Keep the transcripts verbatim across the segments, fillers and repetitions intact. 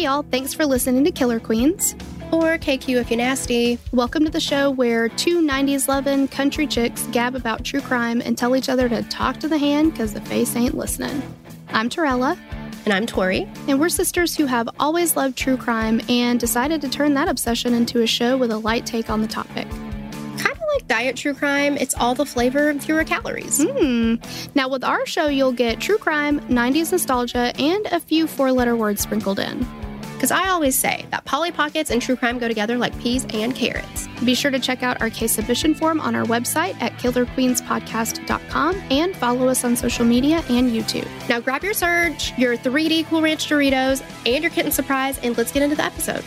Hey y'all, thanks for listening to Killer Queens. Or K Q if you're nasty. Welcome to the show where two nineties loving country chicks gab about true crime and tell each other to talk to the hand because the face ain't listening. I'm Torella. And I'm Tori. And we're sisters who have always loved true crime and decided to turn that obsession into a show with a light take on the topic. Kind of like diet true crime, it's all the flavor, fewer calories. Hmm. Now with our show, you'll get true crime, nineties nostalgia, and a few four-letter words sprinkled in. Because I always say that Polly Pockets and true crime go together like peas and carrots. Be sure to check out our case submission form on our website at killer queens podcast dot com and follow us on social media and YouTube. Now grab your Surge, your three D Cool Ranch Doritos, and your kitten surprise, and let's get into the episode.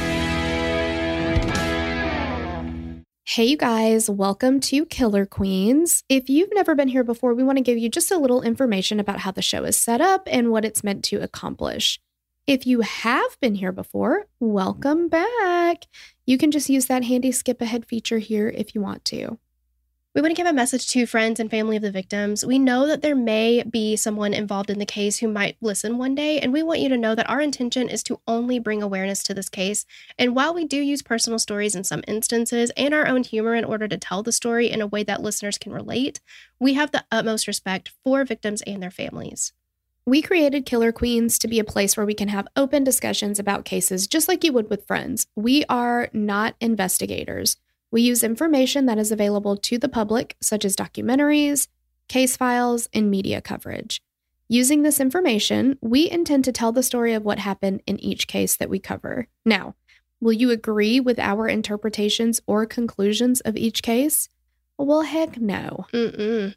Hey you guys, welcome to Killer Queens. If you've never been here before, we want to give you just a little information about how the show is set up and what it's meant to accomplish. If you have been here before, welcome back. You can just use that handy skip ahead feature here if you want to. We want to give a message to friends and family of the victims. We know that there may be someone involved in the case who might listen one day, and we want you to know that our intention is to only bring awareness to this case. And while we do use personal stories in some instances and our own humor in order to tell the story in a way that listeners can relate, we have the utmost respect for victims and their families. We created Killer Queens to be a place where we can have open discussions about cases just like you would with friends. We are not investigators. We use information that is available to the public, such as documentaries, case files, and media coverage. Using this information, we intend to tell the story of what happened in each case that we cover. Now, will you agree with our interpretations or conclusions of each case? Well, heck no. Mm-mm.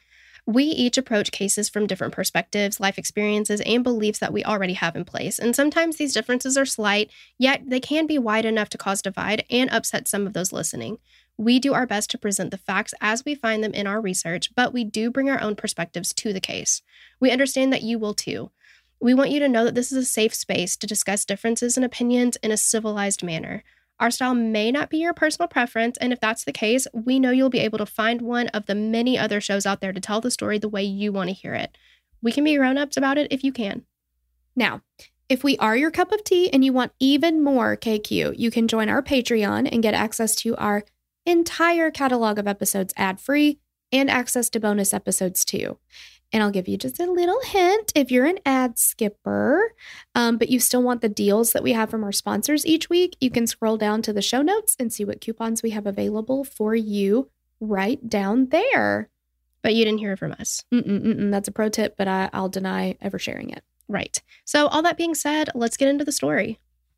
We each approach cases from different perspectives, life experiences, and beliefs that we already have in place. And sometimes these differences are slight, yet they can be wide enough to cause divide and upset some of those listening. We do our best to present the facts as we find them in our research, but we do bring our own perspectives to the case. We understand that you will too. We want you to know that this is a safe space to discuss differences and opinions in a civilized manner. Our style may not be your personal preference, and if that's the case, we know you'll be able to find one of the many other shows out there to tell the story the way you want to hear it. We can be grown-ups about it if you can. Now, if we are your cup of tea and you want even more K Q, you can join our Patreon and get access to our entire catalog of episodes ad-free and access to bonus episodes too. And I'll give you just a little hint if you're an ad skipper, um, but you still want the deals that we have from our sponsors each week, you can scroll down to the show notes and see what coupons we have available for you right down there. But you didn't hear it from us. Mm-mm, mm-mm, that's a pro tip, but I, I'll deny ever sharing it. Right. So all that being said, let's get into the story.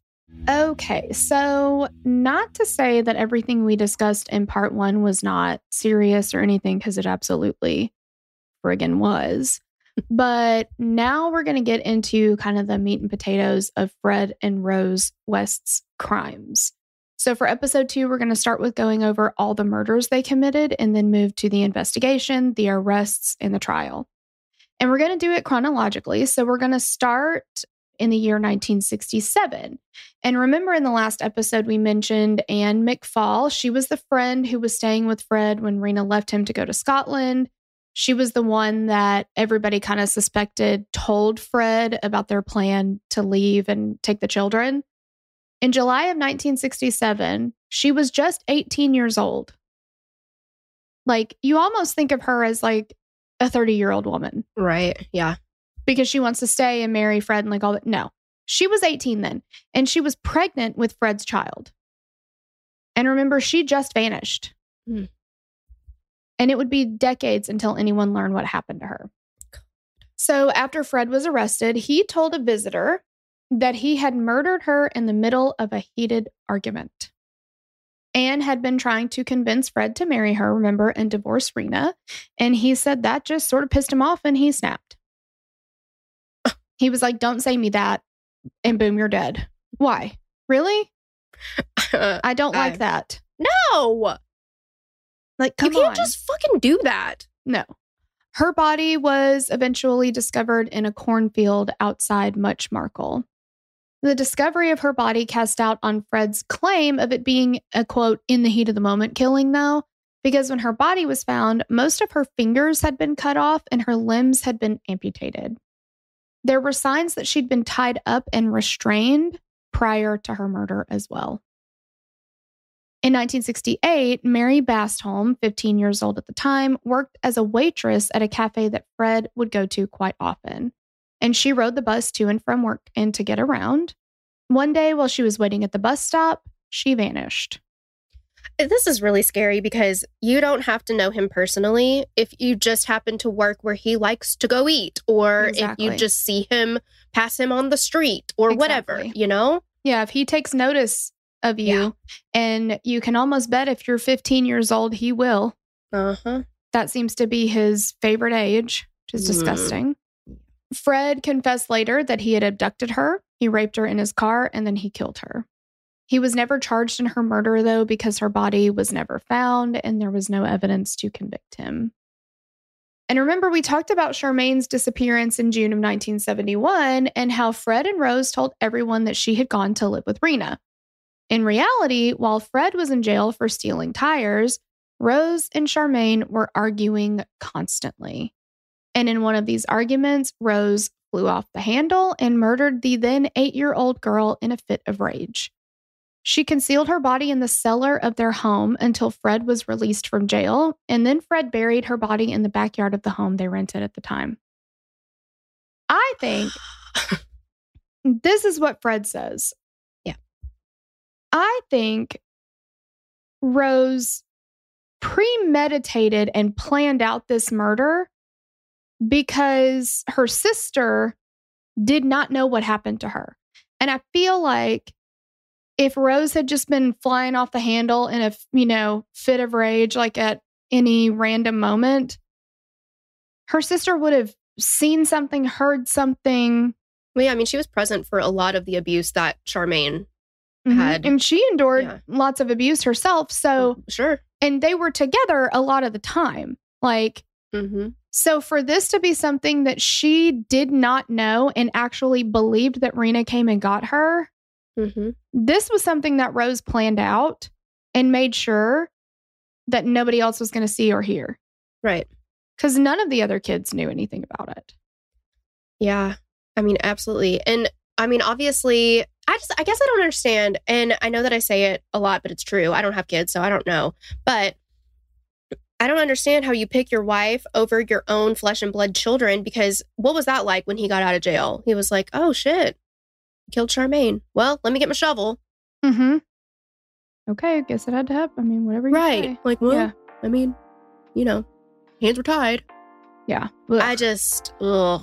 Okay, so not to say that everything we discussed in part one was not serious or anything, because it absolutely friggin' was. But now we're going to get into kind of the meat and potatoes of Fred and Rose West's crimes. So for episode two, we're going to start with going over all the murders they committed and then move to the investigation, the arrests, and the trial. And we're going to do it chronologically. So we're going to start in the year nineteen sixty-seven. And remember in the last episode, we mentioned Anne McFall. She was the friend who was staying with Fred when Rena left him to go to Scotland. She was the one that everybody kind of suspected told Fred about their plan to leave and take the children. In July of nineteen sixty-seven, she was just eighteen years old. Like, you almost think of her as like a thirty-year-old woman. Right, yeah. Because she wants to stay and marry Fred and like all that. No, she was eighteen then, and she was pregnant with Fred's child. And remember, she just vanished. Mm. And it would be decades until anyone learned what happened to her. So after Fred was arrested, he told a visitor that he had murdered her in the middle of a heated argument. Anne had been trying to convince Fred to marry her, remember, and divorce Rena. And he said that just sort of pissed him off and he snapped. He was like, don't say me that. And boom, you're dead. Why? Really? I don't like I, that. No. Like, come you can't on. just fucking do that. No. Her body was eventually discovered in a cornfield outside Muchmarkel. The discovery of her body cast doubt on Fred's claim of it being a, quote, in the heat of the moment killing, though, because when her body was found, most of her fingers had been cut off and her limbs had been amputated. There were signs that she'd been tied up and restrained prior to her murder as well. In nineteen sixty-eight, Mary Bastholm, fifteen years old at the time, worked as a waitress at a cafe that Fred would go to quite often. And she rode the bus to and from work and to get around. One day while she was waiting at the bus stop, she vanished. This is really scary because you don't have to know him personally if you just happen to work where he likes to go eat, or Exactly. if you just see him, pass him on the street or whatever, Exactly. you know? Yeah, if he takes notice of you, Yeah. and you can almost bet if you're fifteen years old, he will. Uh-huh. That seems to be his favorite age, which is Mm. disgusting. Fred confessed later that he had abducted her, he raped her in his car, and then he killed her. He was never charged in her murder, though, because her body was never found and there was no evidence to convict him. And remember, we talked about Charmaine's disappearance in June of nineteen seventy-one and how Fred and Rose told everyone that she had gone to live with Rena. In reality, while Fred was in jail for stealing tires, Rose and Charmaine were arguing constantly. And in one of these arguments, Rose flew off the handle and murdered the then eight-year-old girl in a fit of rage. She concealed her body in the cellar of their home until Fred was released from jail, and then Fred buried her body in the backyard of the home they rented at the time. I think this is what Fred says. Yeah. I think Rose premeditated and planned out this murder because her sister did not know what happened to her. And I feel like if Rose had just been flying off the handle in a, you know, fit of rage, like at any random moment, her sister would have seen something, heard something. Well, yeah, I mean, she was present for a lot of the abuse that Charmaine Mhm. had. And she endured Yeah. lots of abuse herself. So, Sure. and they were together a lot of the time. Like, Mm-hmm. so for this to be something that she did not know and actually believed that Rena came and got her, Mm-hmm. this was something that Rose planned out and made sure that nobody else was going to see or hear. Right. Because none of the other kids knew anything about it. Yeah. I mean, absolutely. And I mean, obviously, I just, I guess I don't understand. And I know that I say it a lot, but it's true. I don't have kids, so I don't know. But I don't understand how you pick your wife over your own flesh and blood children, because what was that like when he got out of jail? He was like, oh, shit. Killed Charmaine. Well, let me get my shovel. Mm-hmm. Okay, I guess it had to happen. I mean, whatever you Right. say. Like, well, Yeah. I mean, you know, hands were tied. Yeah. Ugh. I just, ugh.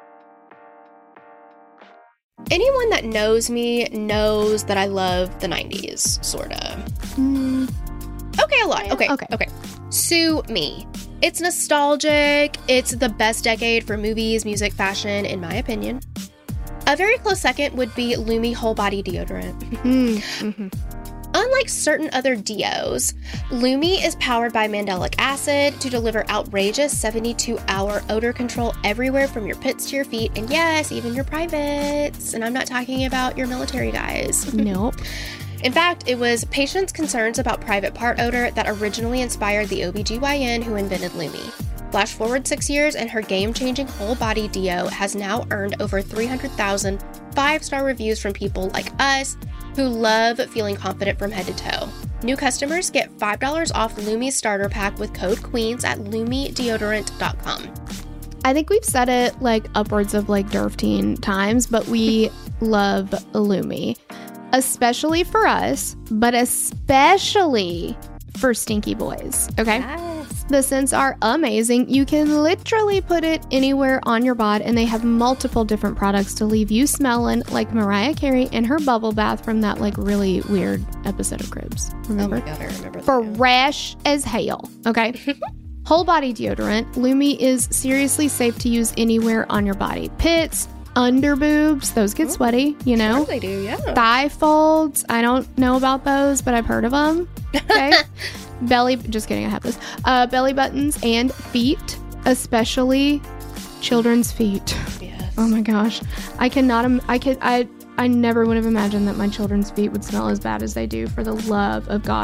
Anyone that knows me knows that I love the nineties, sort of. Mm, Okay, a lot. Yeah, Okay, okay. okay. Sue me. It's nostalgic. It's the best decade for movies, music, fashion, in my opinion. A very close second would be Lumi Whole Body Deodorant. mm, mhm. Unlike certain other deos, Lumi is powered by mandelic acid to deliver outrageous seventy-two hour odor control everywhere from your pits to your feet, and yes, even your privates. And I'm not talking about your military guys. Nope. In fact, it was patients' concerns about private part odor that originally inspired the O B G Y N who invented Lumi. Flash forward six years, and her game-changing whole body deo has now earned over three hundred thousand five-star reviews from people like us who love feeling confident from head to toe. New customers get five dollars off Lumi's starter pack with code QUEENS at lumi deodorant dot com. I think we've said it like upwards of like derfteen times, but we love Lumi. Especially for us, but especially for stinky boys. Okay? Yes. The scents are amazing. You can literally put it anywhere on your bod, and they have multiple different products to leave you smelling like Mariah Carey in her bubble bath from that like really weird episode of Cribs. Remember? Oh my god, I remember that. Fresh as hell. Okay? Whole body deodorant. Lumi is seriously safe to use anywhere on your body. Pits, under boobs, those get sweaty, you know? Sure they do, yeah. Thigh folds. I don't know about those, but I've heard of them. Okay. Belly, just kidding, I have this. Uh, belly buttons and feet, especially children's feet. Yes. Oh my gosh. I cannot, im- I could, I, I never would have imagined that my children's feet would smell as bad as they do, for the love of God.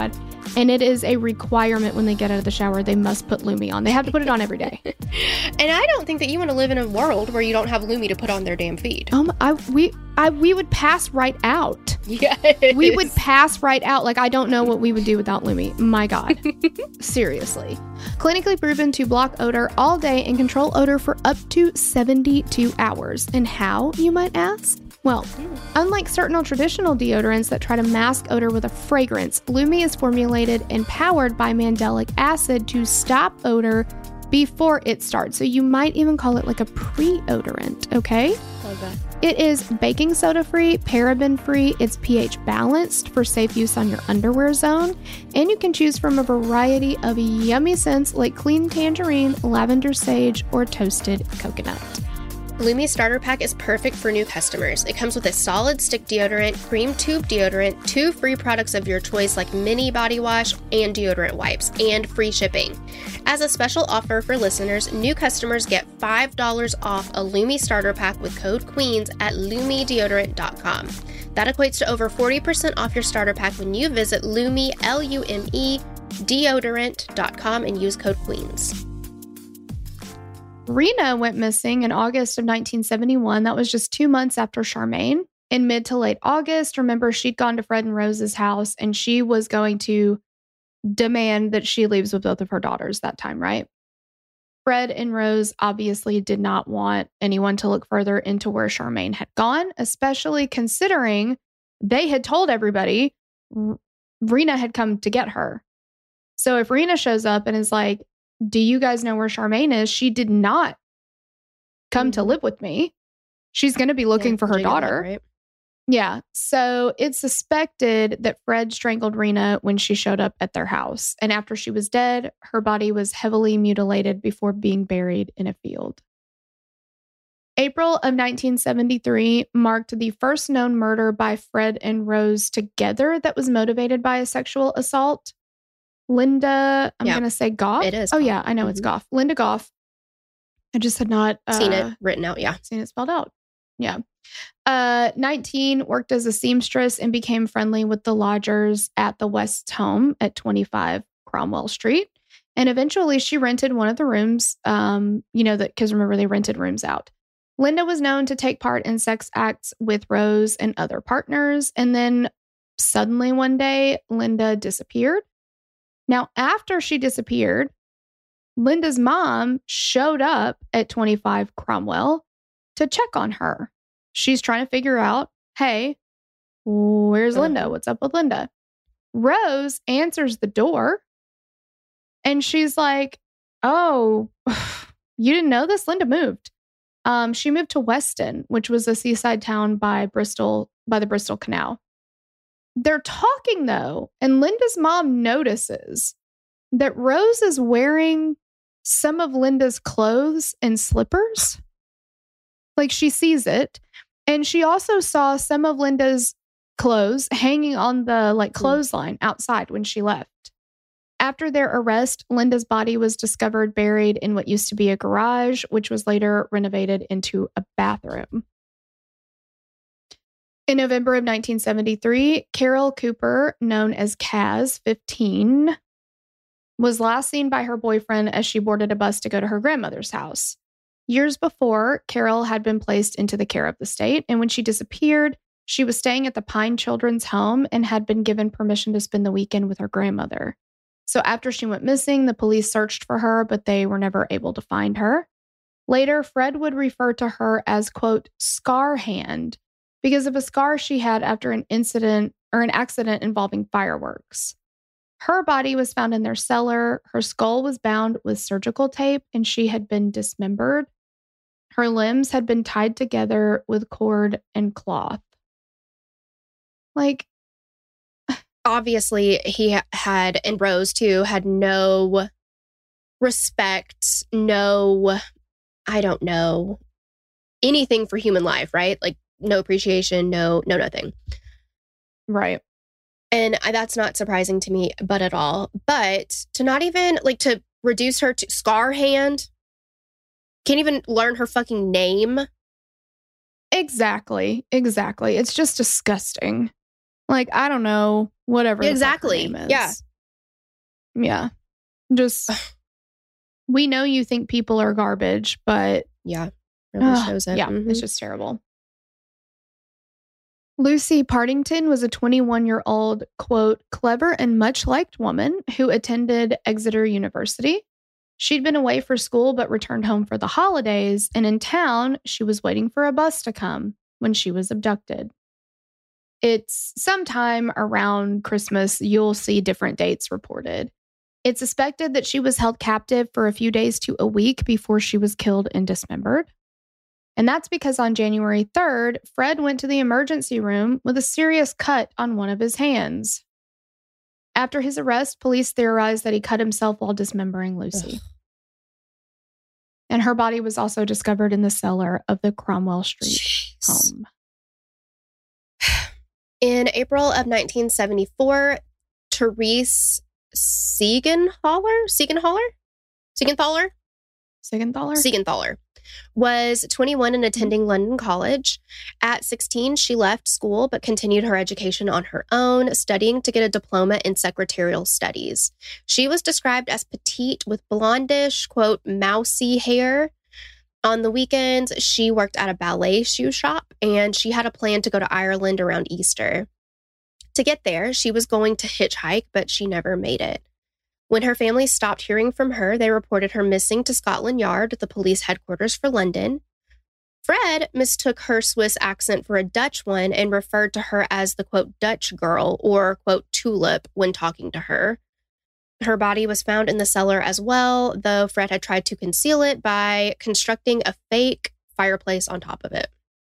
And it is a requirement when they get out of the shower. They must put Lumi on. They have to put it on every day. And I don't think that you want to live in a world where you don't have Lumi to put on their damn feed. Um, I we I we would pass right out. Yes. We would pass right out. Like, I don't know what we would do without Lumi. My God. Seriously. Clinically proven to block odor all day and control odor for up to seventy-two hours. And how, you might ask? Well, unlike certain traditional deodorants that try to mask odor with a fragrance, Lumi is formulated and powered by mandelic acid to stop odor before it starts. So you might even call it like a pre-odorant, okay? Love that. It is baking soda free, paraben free, it's pH balanced for safe use on your underwear zone, and you can choose from a variety of yummy scents like clean tangerine, lavender sage, or toasted coconut. Lumi Starter Pack is perfect for new customers. It comes with a solid stick deodorant, cream tube deodorant, two free products of your choice like mini body wash and deodorant wipes, and free shipping. As a special offer for listeners, new customers get five dollars off a Lumi Starter Pack with code QUEENS at lumi deodorant dot com. That equates to over forty percent off your starter pack when you visit Lumi, L U M E, deodorant dot com and use code QUEENS. Rena went missing in August of nineteen seventy-one. That was just two months after Charmaine. In mid to late August, remember, she'd gone to Fred and Rose's house and she was going to demand that she leaves with both of her daughters that time, right? Fred and Rose obviously did not want anyone to look further into where Charmaine had gone, especially considering they had told everybody R- Rena had come to get her. So if Rena shows up and is like, do you guys know where Charmaine is? She did not come mm-hmm. to live with me. She's going to be looking yeah, for her daughter. That, right? Yeah. So it's suspected that Fred strangled Rena when she showed up at their house. And after she was dead, her body was heavily mutilated before being buried in a field. April of nineteen seventy-three marked the first known murder by Fred and Rose together that was motivated by a sexual assault. Linda, I'm yeah. going to say Goff. It is. Oh, Goff. yeah, I know mm-hmm. it's Goff. Linda Goff. I just had not uh, seen it written out. Yeah. Seen it spelled out. Yeah. Uh, nineteen, worked as a seamstress and became friendly with the lodgers at the West's home at twenty-five Cromwell Street. And eventually she rented one of the rooms, um, you know, that because remember, they rented rooms out. Linda was known to take part in sex acts with Rose and other partners. And then suddenly one day, Linda disappeared. Now, after she disappeared, Linda's mom showed up at twenty-five Cromwell to check on her. She's trying to figure out, hey, where's Linda? What's up with Linda? Rose answers the door and she's like, oh, you didn't know this? Linda moved. Um, she moved to Weston, which was a seaside town by Bristol, by the Bristol Canal. They're talking though, and Linda's mom notices that Rose is wearing some of Linda's clothes and slippers. Like, she sees it. And she also saw some of Linda's clothes hanging on the like clothesline outside when she left. After their arrest, Linda's body was discovered buried in what used to be a garage, which was later renovated into a bathroom. In November of nineteen seventy-three, Carol Cooper, known as Kaz, fifteen, was last seen by her boyfriend as she boarded a bus to go to her grandmother's house. Years before, Carol had been placed into the care of the state, and when she disappeared, she was staying at the Pine Children's Home and had been given permission to spend the weekend with her grandmother. So after she went missing, the police searched for her, but they were never able to find her. Later, Fred would refer to her as, quote, Scar Hand, because of a scar she had after an incident or an accident involving fireworks. Her body was found in their cellar. Her skull was bound with surgical tape and she had been dismembered. Her limbs had been tied together with cord and cloth. Like, obviously he had, and Rose too, had no respect, no, I don't know, anything for human life, right? Like, no appreciation, no, no, nothing. Right. And I, that's not surprising to me, but at all. But to not even, like, to reduce her to Scar Hand, can't even learn her fucking name. Exactly. Exactly. It's just disgusting. Like, I don't know, whatever. Exactly. The fuck her name is. Yeah. Yeah. Just, we know you think people are garbage, but... Yeah. Really uh, shows it. Yeah, mm-hmm. It's just terrible. Lucy Partington was a twenty-one-year-old, quote, clever and much liked woman who attended Exeter University. She'd been away for school but returned home for the holidays, and in town, she was waiting for a bus to come when she was abducted. It's sometime around Christmas, you'll see different dates reported. It's suspected that she was held captive for a few days to a week before she was killed and dismembered. And that's because on January third, Fred went to the emergency room with a serious cut on one of his hands. After his arrest, police theorized that he cut himself while dismembering Lucy. Ugh. And her body was also discovered in the cellar of the Cromwell Street Jeez. home. In April of nineteen seventy-four, Therese Siegenthaler, Siegenthaler, Siegenthaler, Siegenthaler, Siegenthaler was twenty-one and attending London College. At sixteen, she left school but continued her education on her own, studying to get a diploma in secretarial studies. She was described as petite with blondish, quote, mousy hair. On the weekends, she worked at a ballet shoe shop, and she had a plan to go to Ireland around Easter. To get there, she was going to hitchhike, but she never made it. When her family stopped hearing from her, they reported her missing to Scotland Yard, the police headquarters for London. Fred mistook her Swiss accent for a Dutch one and referred to her as the, quote, Dutch girl or, quote, tulip when talking to her. Her body was found in the cellar as well, though Fred had tried to conceal it by constructing a fake fireplace on top of it.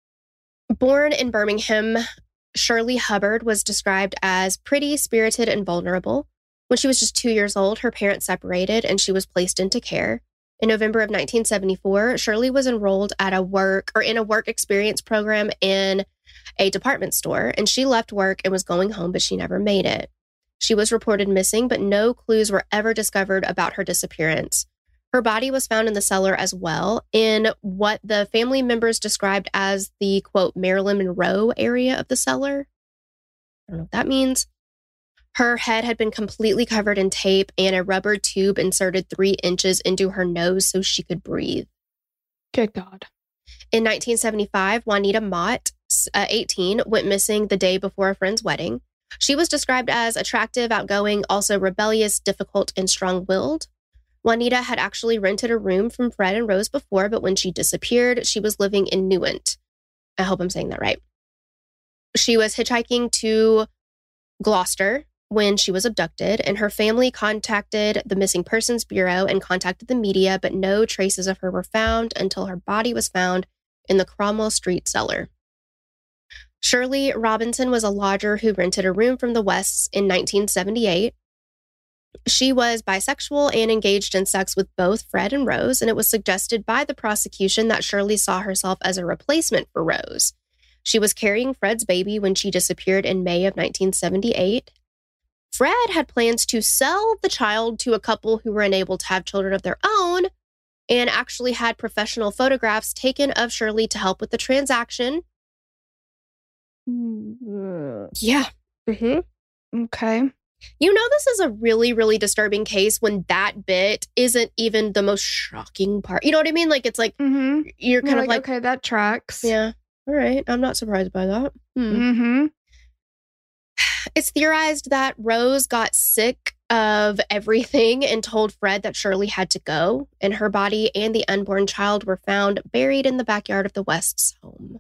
Born in Birmingham, Shirley Hubbard was described as pretty, spirited, and vulnerable. When she was just two years old, her parents separated and she was placed into care. In November of nineteen seventy-four, Shirley was enrolled at a work or in a work experience program in a department store, and she left work and was going home, but she never made it. She was reported missing, but no clues were ever discovered about her disappearance. Her body was found in the cellar as well, in what the family members described as the, quote, Marilyn Monroe area of the cellar. I don't know what that means. Her head had been completely covered in tape and a rubber tube inserted three inches into her nose so she could breathe. Good God. In nineteen seventy-five, Juanita Mott, uh, eighteen, went missing the day before a friend's wedding. She was described as attractive, outgoing, also rebellious, difficult, and strong-willed. Juanita had actually rented a room from Fred and Rose before, but when she disappeared, she was living in Newent. I hope I'm saying that right. She was hitchhiking to Gloucester when she was abducted, and her family contacted the Missing Persons Bureau and contacted the media, but no traces of her were found until her body was found in the Cromwell Street cellar. Shirley Robinson was a lodger who rented a room from the Wests in nineteen seventy-eight. She was bisexual and engaged in sex with both Fred and Rose, and it was suggested by the prosecution that Shirley saw herself as a replacement for Rose. She was carrying Fred's baby when she disappeared in May of nineteen seventy-eight. Fred had plans to sell the child to a couple who were unable to have children of their own and actually had professional photographs taken of Shirley to help with the transaction. Yeah. Mm-hmm. Okay. You know, this is a really, really disturbing case when that bit isn't even the most shocking part. You know what I mean? Like, it's like, mm-hmm. you're kind you're of like, like, okay, that tracks. Yeah. All right. I'm not surprised by that. Hmm. Mm-hmm. It's theorized that Rose got sick of everything and told Fred that Shirley had to go, and her body and the unborn child were found buried in the backyard of the West's home.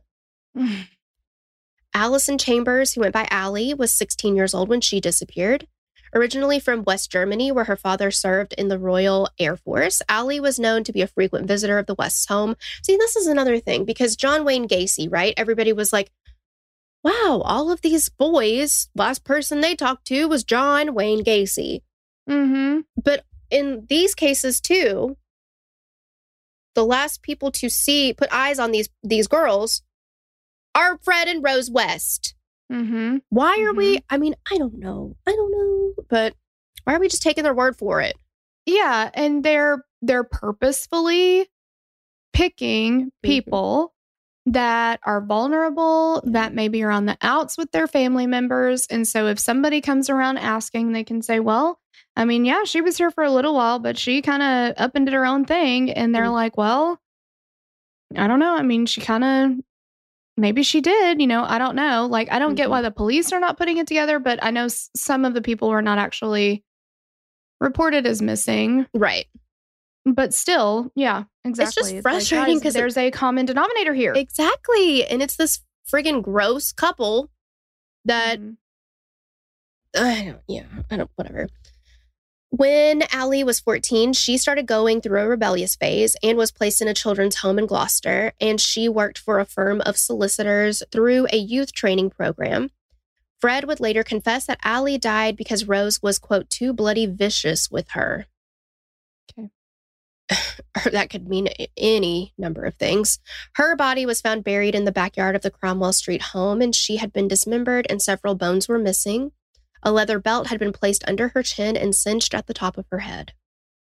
Allison Chambers, who went by Allie, was sixteen years old when she disappeared. Originally from West Germany, where her father served in the Royal Air Force, Allie was known to be a frequent visitor of the West's home. See, this is another thing, because John Wayne Gacy, right? Everybody was like, wow, all of these boys, last person they talked to was John Wayne Gacy. Mm-hmm. But in these cases, too, the last people to see, put eyes on these, these girls are Fred and Rose West. Mm-hmm. Why are mm-hmm. we, I mean, I don't know. I don't know. But why are we just taking their word for it? Yeah, and they're they're purposefully picking people that are vulnerable, that maybe are on the outs with their family members. And so if somebody comes around asking, they can say, well, I mean, yeah, she was here for a little while, but she kind of up and did her own thing. And they're mm-hmm. like, well, I don't know. I mean, she kind of, maybe she did, you know, I don't know. Like, I don't mm-hmm. get why the police are not putting it together, but I know s- some of the people were not actually reported as missing. Right. But still, yeah, exactly. It's just frustrating because like, there's it, a common denominator here. Exactly. And it's this friggin' gross couple that, mm-hmm. I don't, yeah, I don't, whatever. When Allie was fourteen, she started going through a rebellious phase and was placed in a children's home in Gloucester. And she worked for a firm of solicitors through a youth training program. Fred would later confess that Allie died because Rose was, quote, too bloody vicious with her. Okay. Or that could mean any number of things. Her body was found buried in the backyard of the Cromwell Street home, and she had been dismembered and several bones were missing. A leather belt had been placed under her chin and cinched at the top of her head.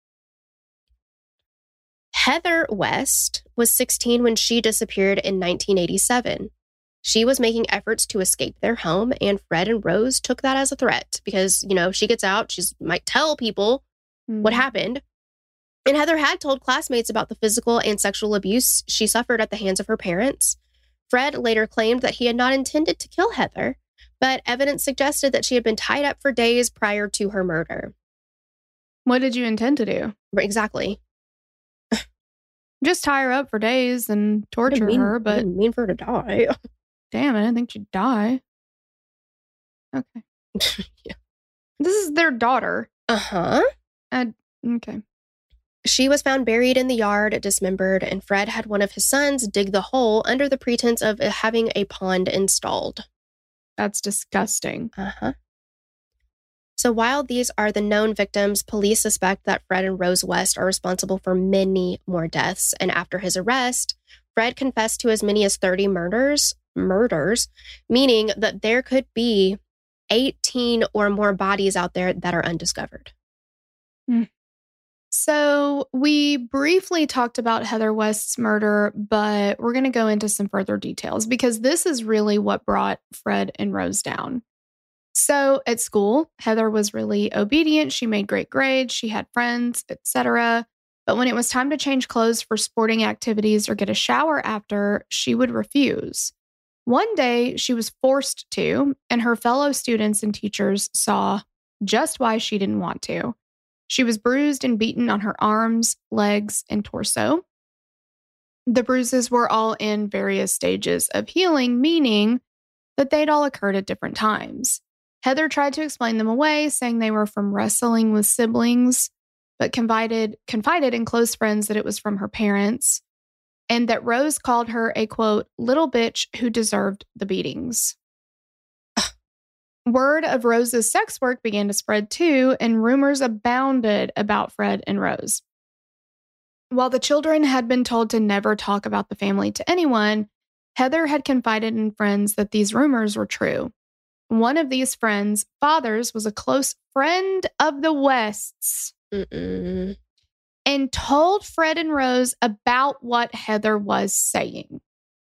Heather West was sixteen when she disappeared in nineteen eighty-seven. She was making efforts to escape their home, and Fred and Rose took that as a threat because, you know, if she gets out, she might tell people mm. what happened. And Heather had told classmates about the physical and sexual abuse she suffered at the hands of her parents. Fred later claimed that he had not intended to kill Heather, but evidence suggested that she had been tied up for days prior to her murder. What did you intend to do? Exactly. Just tie her up for days and torture mean, her, but... I didn't mean for her to die. Damn, I didn't think she'd die. Okay. Yeah. This is their daughter. Uh-huh. Uh, okay. She was found buried in the yard, dismembered, and Fred had one of his sons dig the hole under the pretense of having a pond installed. That's disgusting. Uh-huh. So while these are the known victims, police suspect that Fred and Rose West are responsible for many more deaths. And after his arrest, Fred confessed to as many as thirty murders, murders, meaning that there could be eighteen or more bodies out there that are undiscovered. Mm. So we briefly talked about Heather West's murder, but we're going to go into some further details because this is really what brought Fred and Rose down. So at school, Heather was really obedient. She made great grades. She had friends, et cetera. But when it was time to change clothes for sporting activities or get a shower after, she would refuse. One day, she was forced to, and her fellow students and teachers saw just why she didn't want to. She was bruised and beaten on her arms, legs, and torso. The bruises were all in various stages of healing, meaning that they'd all occurred at different times. Heather tried to explain them away, saying they were from wrestling with siblings, but confided, confided in close friends that it was from her parents, and that Rose called her a, quote, little bitch who deserved the beatings. Word of Rose's sex work began to spread too, and rumors abounded about Fred and Rose. While the children had been told to never talk about the family to anyone, Heather had confided in friends that these rumors were true. One of these friends' fathers was a close friend of the Wests Mm-mm. and told Fred and Rose about what Heather was saying.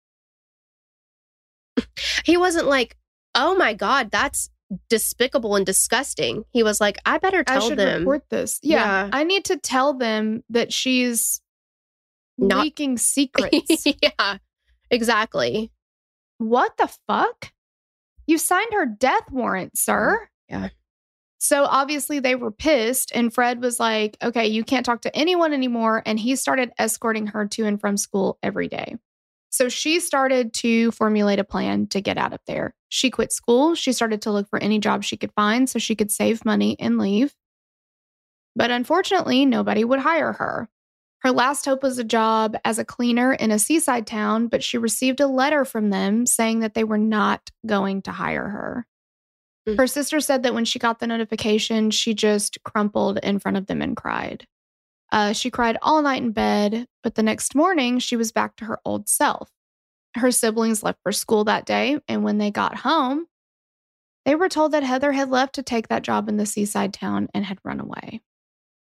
He wasn't like, oh my God, that's despicable and disgusting. He was like, I better tell I should them. report this. Yeah, yeah. I need to tell them that she's Not- leaking secrets. Yeah, exactly. What the fuck? You signed her death warrant, sir. Yeah. So obviously they were pissed, and Fred was like, okay, you can't talk to anyone anymore. And he started escorting her to and from school every day. So she started to formulate a plan to get out of there. She quit school. She started to look for any job she could find so she could save money and leave. But unfortunately, nobody would hire her. Her last hope was a job as a cleaner in a seaside town, but she received a letter from them saying that they were not going to hire her. Mm. Her sister said that when she got the notification, she just crumpled in front of them and cried. Uh, she cried all night in bed, but the next morning, she was back to her old self. Her siblings left for school that day, and when they got home, they were told that Heather had left to take that job in the seaside town and had run away.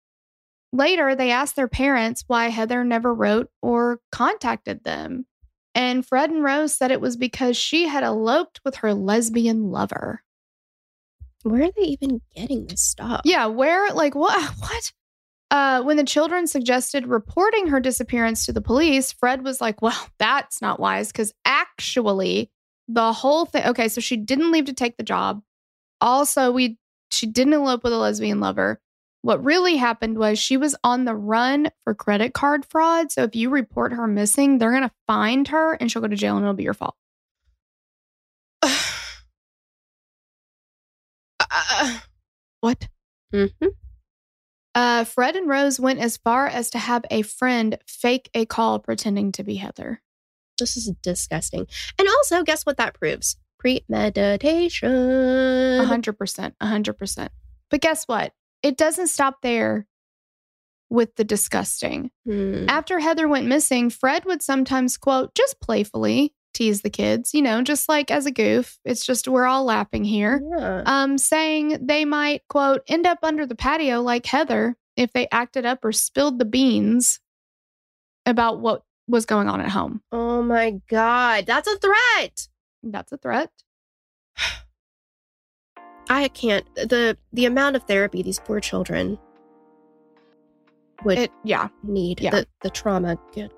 Later, they asked their parents why Heather never wrote or contacted them. And Fred and Rose said it was because she had eloped with her lesbian lover. Where are they even getting this stuff? Yeah, where, like, what? What? Uh, when the children suggested reporting her disappearance to the police, Fred was like, well, that's not wise, because actually the whole thing, okay, so she didn't leave to take the job. Also, we she didn't elope with a lesbian lover. What really happened was she was on the run for credit card fraud. So if you report her missing, they're going to find her and she'll go to jail and it'll be your fault. uh, what? Mm-hmm. Uh, Fred and Rose went as far as to have a friend fake a call pretending to be Heather. This is disgusting. And also, guess what that proves? Premeditation. A hundred percent. A hundred percent. But guess what? It doesn't stop there with the disgusting. Hmm. After Heather went missing, Fred would sometimes, quote, just playfully tease the kids, you know, just like as a goof. It's just we're all laughing here. Yeah. Um, saying they might, quote, end up under the patio like Heather if they acted up or spilled the beans about what was going on at home. Oh my God. That's a threat. That's a threat. I can't. The the amount of therapy these poor children would it, yeah. need. Yeah. The, the trauma. Good.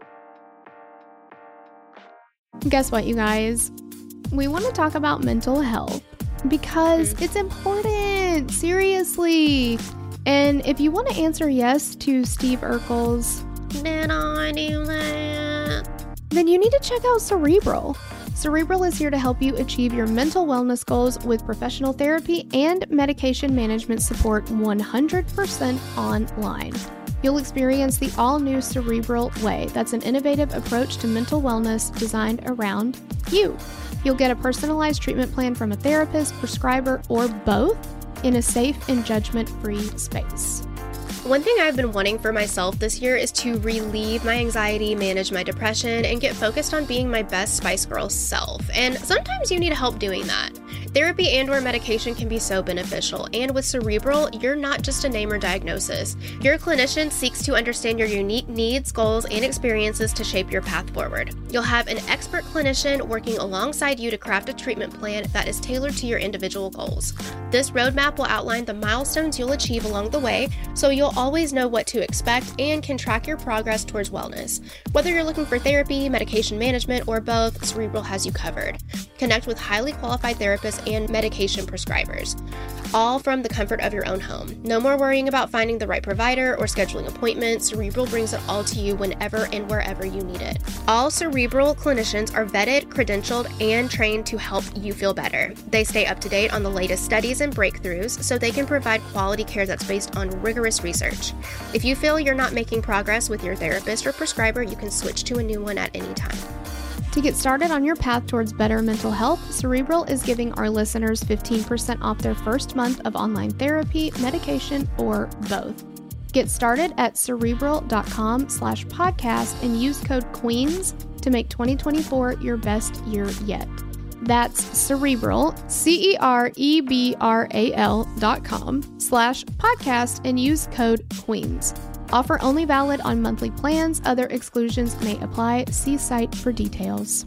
Guess what, you guys? We want to talk about mental health because mm-hmm. it's important. Seriously. And if you want to answer yes to Steve Urkel's Did I do that? Then you need to check out Cerebral. Cerebral is here to help you achieve your mental wellness goals with professional therapy and medication management support one hundred percent online. You'll experience the all-new Cerebral Way. That's an innovative approach to mental wellness designed around you. You'll get a personalized treatment plan from a therapist, prescriber, or both in a safe and judgment-free space. One thing I've been wanting for myself this year is to relieve my anxiety, manage my depression, and get focused on being my best Spice Girl self. And sometimes you need help doing that. Therapy and or medication can be so beneficial, and with Cerebral, you're not just a name or diagnosis. Your clinician seeks to understand your unique needs, goals, and experiences to shape your path forward. You'll have an expert clinician working alongside you to craft a treatment plan that is tailored to your individual goals. This roadmap will outline the milestones you'll achieve along the way, so you'll always know what to expect and can track your progress towards wellness. Whether you're looking for therapy, medication management, or both, Cerebral has you covered. Connect with highly qualified therapists and medication prescribers, all from the comfort of your own home. No more worrying about finding the right provider or scheduling appointments. Cerebral brings it all to you whenever and wherever you need it. All Cerebral clinicians are vetted, credentialed, and trained to help you feel better. They stay up to date on the latest studies and breakthroughs so they can provide quality care that's based on rigorous research. If you feel you're not making progress with your therapist or prescriber, you can switch to a new one at any time. To get started on your path towards better mental health, Cerebral is giving our listeners fifteen percent off their first month of online therapy, medication, or both. Get started at Cerebral.com slash podcast and use code QUEENS to make twenty twenty-four your best year yet. That's Cerebral, C E R E B R A L dot com slash podcast and use code QUEENS. Offer only valid on monthly plans. Other exclusions may apply. See site for details.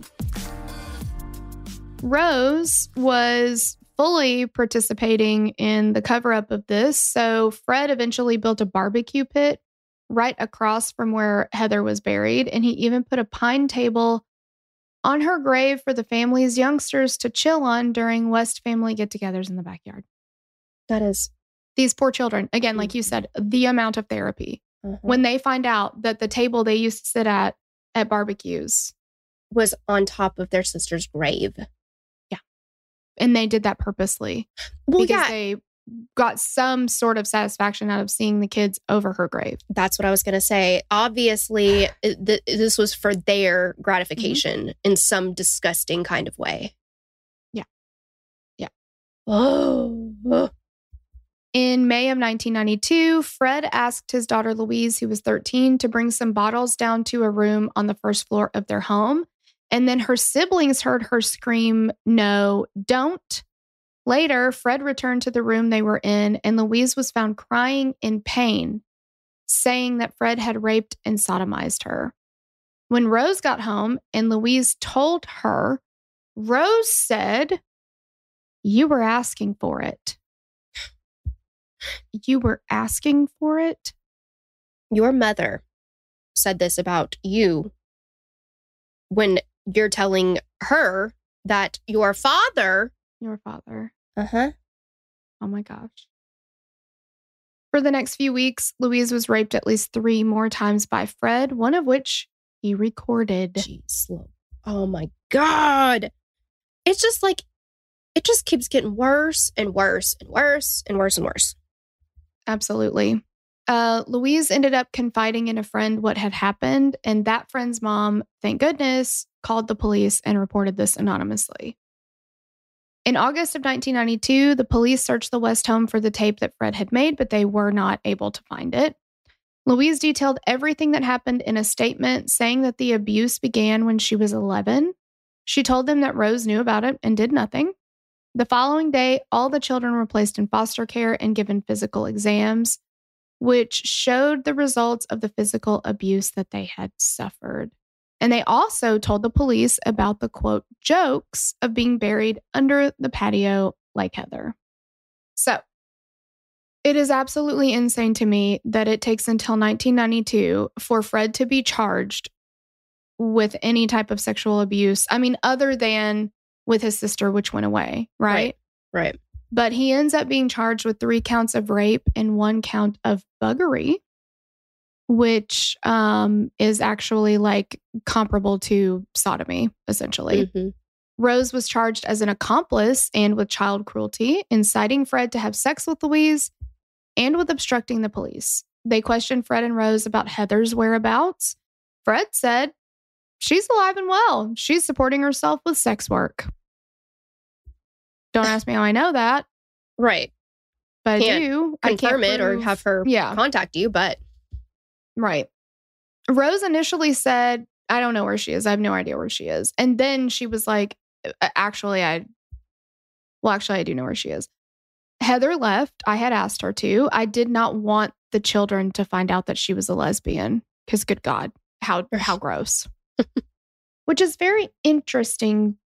Rose was fully participating in the cover-up of this, so Fred eventually built a barbecue pit right across from where Heather was buried, and he even put a pine table on her grave for the family's youngsters to chill on during West family get-togethers in the backyard. That is... These poor children, again, like you said, the amount of therapy. Uh-huh. When they find out that the table they used to sit at at barbecues was on top of their sister's grave. Yeah. And they did that purposely. Well, because yeah. they got some sort of satisfaction out of seeing the kids over her grave. That's what I was going to say. Obviously, th- this was for their gratification mm-hmm. in some disgusting kind of way. Yeah. Yeah. Oh. oh. In May of nineteen ninety-two, Fred asked his daughter Louise, who was thirteen, to bring some bottles down to a room on the first floor of their home. And then her siblings heard her scream, "No, don't." Later, Fred returned to the room they were in, and Louise was found crying in pain, saying that Fred had raped and sodomized her. When Rose got home and Louise told her, Rose said, "You were asking for it. You were asking for it?" Your mother said this about you when you're telling her that your father... Your father. Uh-huh. Oh my gosh. For the next few weeks, Louise was raped at least three more times by Fred, one of which he recorded. Jeez. Oh my God. It's just like, it just keeps getting worse and worse and worse and worse and worse. Absolutely. Uh, Louise ended up confiding in a friend what had happened, and that friend's mom, thank goodness, called the police and reported this anonymously. In August of nineteen ninety-two, the police searched the West home for the tape that Fred had made, but they were not able to find it. Louise detailed everything that happened in a statement, saying that the abuse began when she was eleven. She told them that Rose knew about it and did nothing. The following day, all the children were placed in foster care and given physical exams, which showed the results of the physical abuse that they had suffered. And they also told the police about the, quote, jokes of being buried under the patio like Heather. So, it is absolutely insane to me that it takes until nineteen ninety-two for Fred to be charged with any type of sexual abuse. I mean, other than with his sister, which went away, right? Right. Right. But he ends up being charged with three counts of rape and one count of buggery, which um, is actually like comparable to sodomy, essentially. Mm-hmm. Rose was charged as an accomplice and with child cruelty, inciting Fred to have sex with Louise, and with obstructing the police. They questioned Fred and Rose about Heather's whereabouts. Fred said, "She's alive and well. She's supporting herself with sex work." Don't ask me how I know that. Right. But Can't I do. confirm I it or have her yeah. contact you, but... Right. Rose initially said, "I don't know where she is. I have no idea where she is." And then she was like, actually, I... Well, actually, I do know where she is. Heather left. I had asked her to. I did not want the children to find out that she was a lesbian. Because, good God, how how gross. Which is very interesting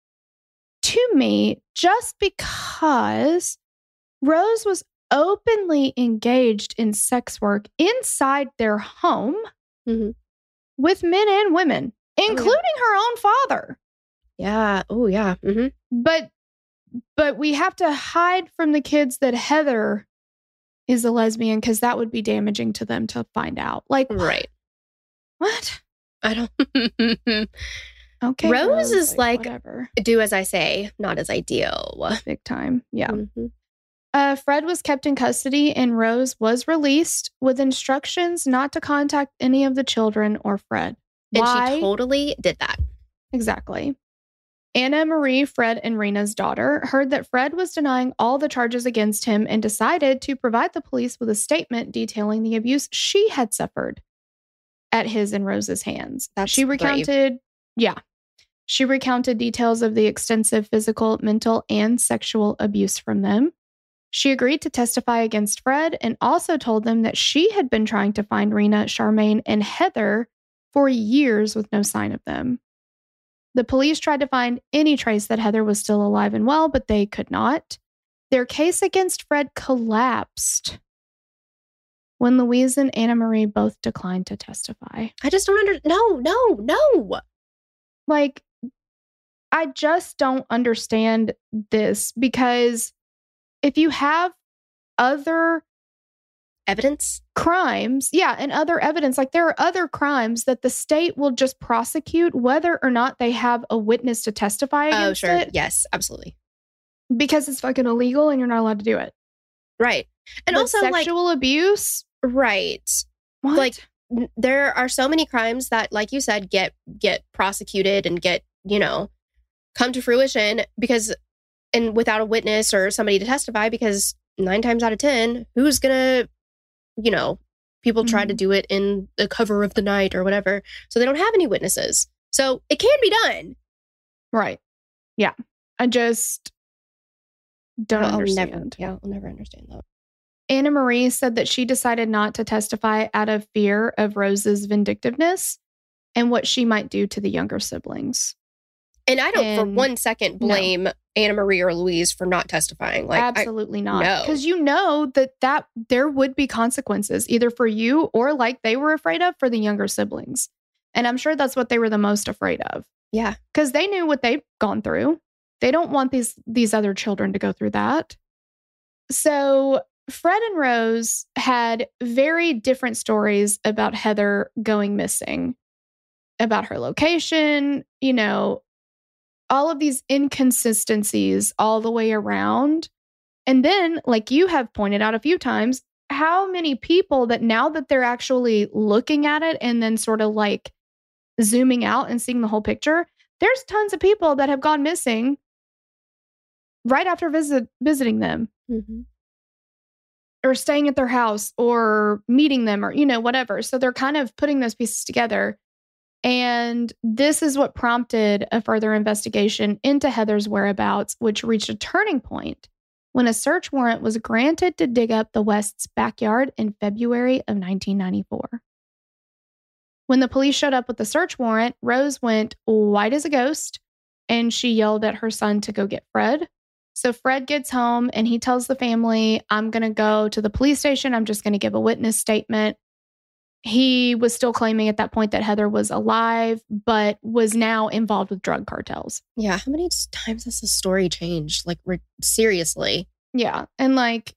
to me, just because Rose was openly engaged in sex work inside their home mm-hmm. with men and women, including oh, yeah. her own father. Yeah. Oh, yeah. Mm-hmm. But but we have to hide from the kids that Heather is a lesbian because that would be damaging to them to find out. Like, right. What? I don't... Okay. Rose, Rose is like, like whatever. Do as I say, not as I do. Big time. Yeah. Mm-hmm. Uh, Fred was kept in custody and Rose was released with instructions not to contact any of the children or Fred. And Why? she totally did that. Exactly. Anna Marie, Fred and Rena's daughter, heard that Fred was denying all the charges against him and decided to provide the police with a statement detailing the abuse she had suffered at his and Rose's hands. That's she recounted, brave. yeah, she recounted details of the extensive physical, mental, and sexual abuse from them. She agreed to testify against Fred and also told them that she had been trying to find Rena, Charmaine, and Heather for years with no sign of them. The police tried to find any trace that Heather was still alive and well, but they could not. Their case against Fred collapsed when Louise and Anna Marie both declined to testify. I just don't under... No, no, no. Like, I just don't understand this because if you have other evidence, crimes, yeah, and other evidence, like there are other crimes that the state will just prosecute whether or not they have a witness to testify against it. Oh, sure. it. Yes, absolutely. Because it's fucking illegal and you're not allowed to do it. Right. And but also sexual like, abuse. Right. What? Like n- there are so many crimes that, like you said, get get prosecuted and get, you know, come to fruition because and without a witness or somebody to testify, because nine times out of ten, who's gonna, you know, people try mm-hmm. to do it in the cover of the night or whatever. So they don't have any witnesses. So it can be done. Right. Yeah. I just don't I'll understand. Never, yeah, I'll never understand that. Anna Marie said that she decided not to testify out of fear of Rose's vindictiveness. and what she might do to the younger siblings. And I don't And for one second blame no. Anna Marie or Louise for not testifying. Like, absolutely I, not. Because no. you know that, that there would be consequences either for you or like they were afraid of for the younger siblings. And I'm sure that's what they were the most afraid of. Yeah. Because they knew what they've gone through. They don't want these these other children to go through that. So Fred and Rose had very different stories about Heather going missing, about her location, you know, all of these inconsistencies all the way around. And then, like you have pointed out a few times, how many people that now that they're actually looking at it and then sort of like zooming out and seeing the whole picture, there's tons of people that have gone missing right after visit, visiting them. Mm-hmm. Or staying at their house or meeting them or, you know, whatever. So they're kind of putting those pieces together. And this is what prompted a further investigation into Heather's whereabouts, which reached a turning point when a search warrant was granted to dig up the West's backyard in February of nineteen ninety-four. When the police showed up with the search warrant, Rose went white as a ghost and she yelled at her son to go get Fred. So Fred gets home and he tells the family, I'm going to go to the police station. I'm just going to give a witness statement. He was still claiming at that point that Heather was alive, but was now involved with drug cartels. Yeah. How many times has the story changed? Like, re- seriously. Yeah. And like,